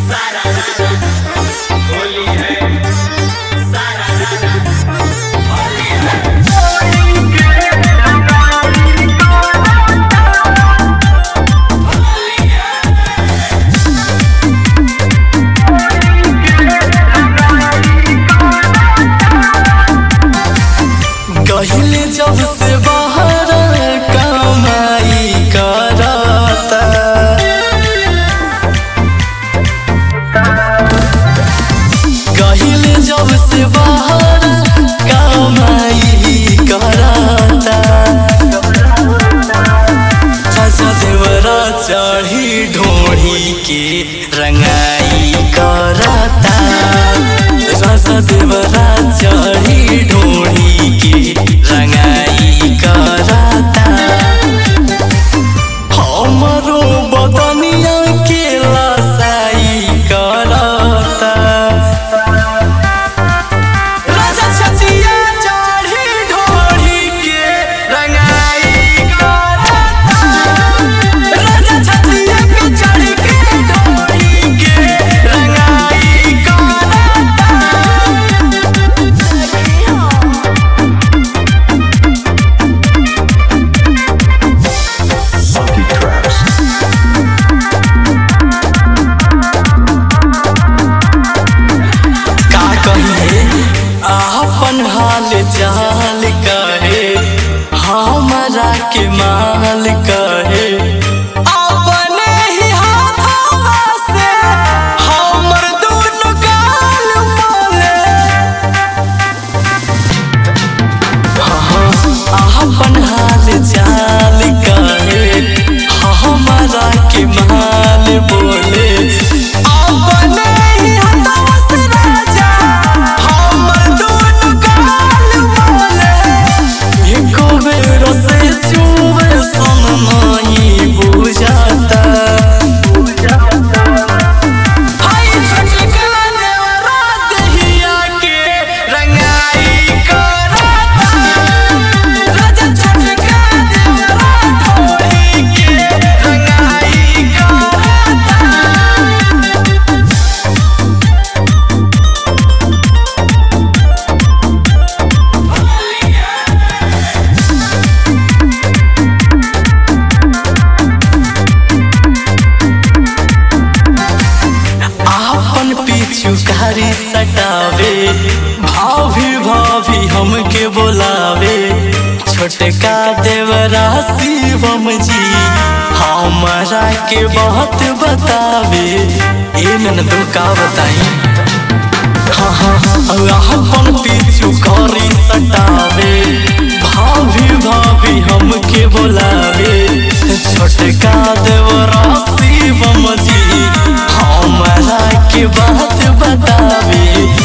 पहिले जब से बाहर कमाई करता, कहिले जब से बाहर कमाई करता, चाचा देवरा चढ़ी ढोढ़ी के रंगाई करता, चाचा देवरा चढ़ी ढोढ़ी के रंगाई करता, हमरो बदनिया के लसाई करता, राजा छतिया चढ़ी ढोढ़ी के रंगाई करता, राजा छतिया के चढ़ी के ढोढ़ी के रंगाई करता। Monkey Traps. का कहे अपन हाल चाल कहे, हमरा के माल कहे, अपने ही हाथवा से हमर दुनु गाल मोले, अपन हाल चाल कहे, हमरा के माल बोले, अपने ही हाथवा से राजा हमर दुनु गाल बोले, एको बेर से चुबे सन नहीं बुझाता, हाय छटका देवरा दहिया के रंगाई करता, राजा छटका देवरा ढोढ़ी के रंगाई करता। आपन पीछू कारी सटावे, भाभी भाभी हमके बोलावे, छोटका देवरा शिवम जी हमरा के बात बतावे, ए ननदो का बताई, हाँ अपन पीछू कारी सटावे, भाभी भाभी हमके बोलावे, छोटका देवरा शिवम जी हमरा के बात बतावे।